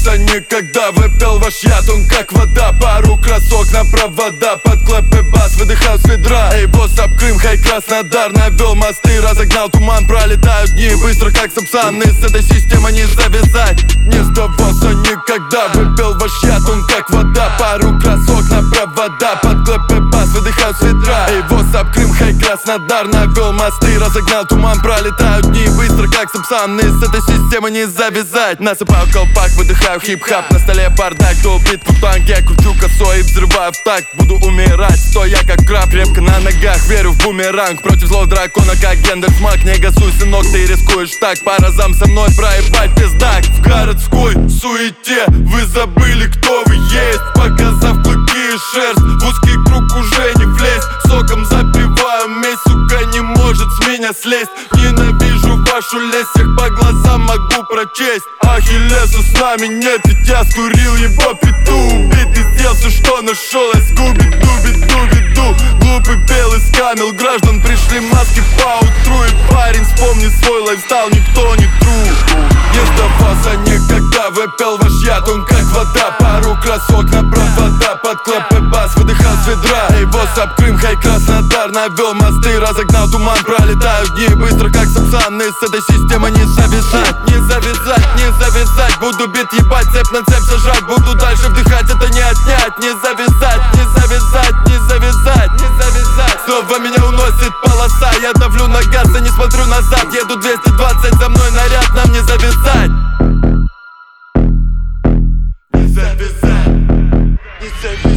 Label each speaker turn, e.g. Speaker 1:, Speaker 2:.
Speaker 1: сдавался никогда. Выпил ваш яд, он как вода. Пару красок на провода, под клэп и бас выдыхал с ведра. Эй, босс, Крым, хай, Краснодар. Навел мосты, разогнал туман. Пролетают дни быстро, как сапсаны. С этой системой не завязать. Не сдавался никогда. Выпил ваш яд, он как вода. Пару красок на провода, под клэп и бас выдыхал с ведра. Эй, босс, Крым, хай, Краснодар. Навел мосты, разогнал туман. Пролетают дни быстро, как сапсаны. С этой системой не завязать. Насыпаю колпак, выдыхаю хип-хап. На столе бардак, долбит путанг. Я кручу косой и взрываю в такт. Буду умирать, стоя как краб. Крепко на ногах, верю в бумеранг. Против злого дракона, как гендерсмак. Не газуй, сынок, ты рискуешь так. По разам со мной проебать пиздак. В городской суете вы забыли, кто вы есть. Показав клыки и шерсть, в узкий круг уже не влезть. Соком запиваю месть, сука, не может с меня слезть. Ненавижу вашу лесть, всех по глазам могу прочесть. Ахиллеса с нами нет, ведь я скурил его пету. Убитый сделал все, что нашел, я скуби-дуби-дуби-ду. Глупый белый скамил граждан, пришли маски поутру. И парень, вспомни свой лайфстайл, никто не тру. Не сдавался никогда, выпил ваш яд, он как вода. Пару красок на провода, под клэп и бас выдыхал с ведра. Эй, босс, Крым, хай, Краснодар. Навел мосты, разогнал туман. Пролетают дни быстро, как сапсаны. С этой системой не завязать, не завязать, не завязать. Буду бит ебать, цепь на цепь сажать. Буду дальше вдыхать, это не отнять. Не завязать, не завязать, не завязать, не завязать. Снова меня уносит полоса, я давлю на газ и не смотрю назад. Еду 220, за мной наряд, нам не завязать. Не завязать, не завязать.